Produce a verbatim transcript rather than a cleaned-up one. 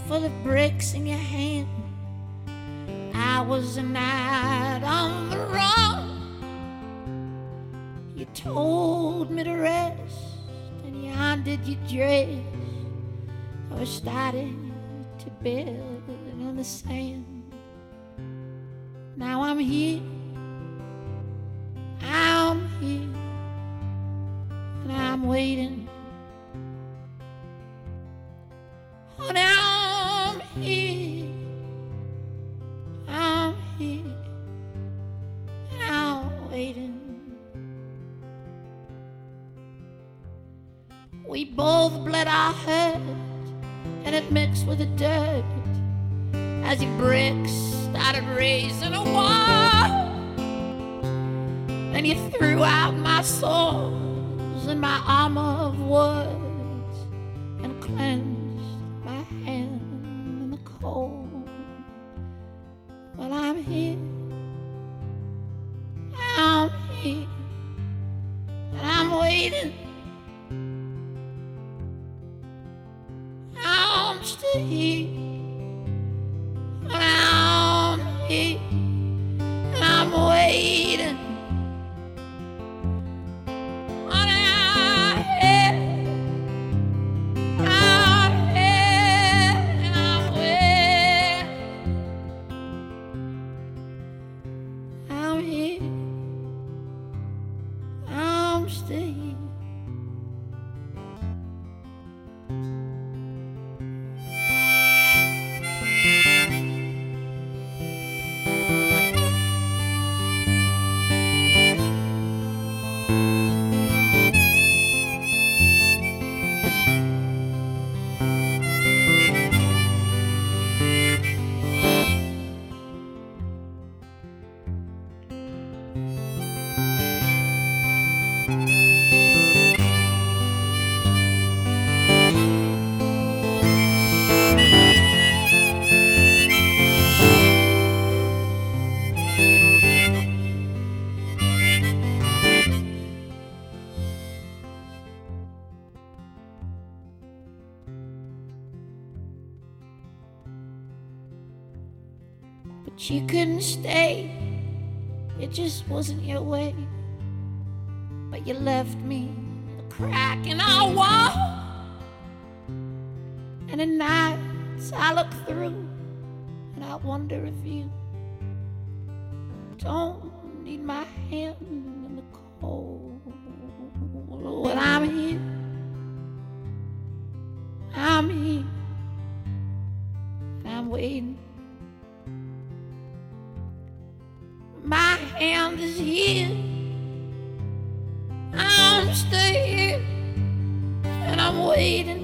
full of bricks in your hand. I was a night on the run. You told me to rest, and you undid your dress. I was starting to build on the sand. Now I'm here, I'm here, and I'm waiting. Oh, now I'm here, I'm here, and I'm waiting. We both bled our hurt, and it mixed with the dirt as your bricks started raising a wall. And you threw out my swords and my armor of words and cleansed my hand in the cold. Well, I'm here, I'm here, and I'm waiting. I'm still here, and I'm here, and I'm waiting. And I'm here, I'm here, and I'm waiting. I'm here, I'm still here. But you couldn't stay, it just wasn't your way. But you left me a crack in our wall, and at nights I look through and I wonder if you don't need my hand in the cold. Well, I'm here, I'm here, and I'm waiting. My hand is here, I'm still here, and I'm waiting.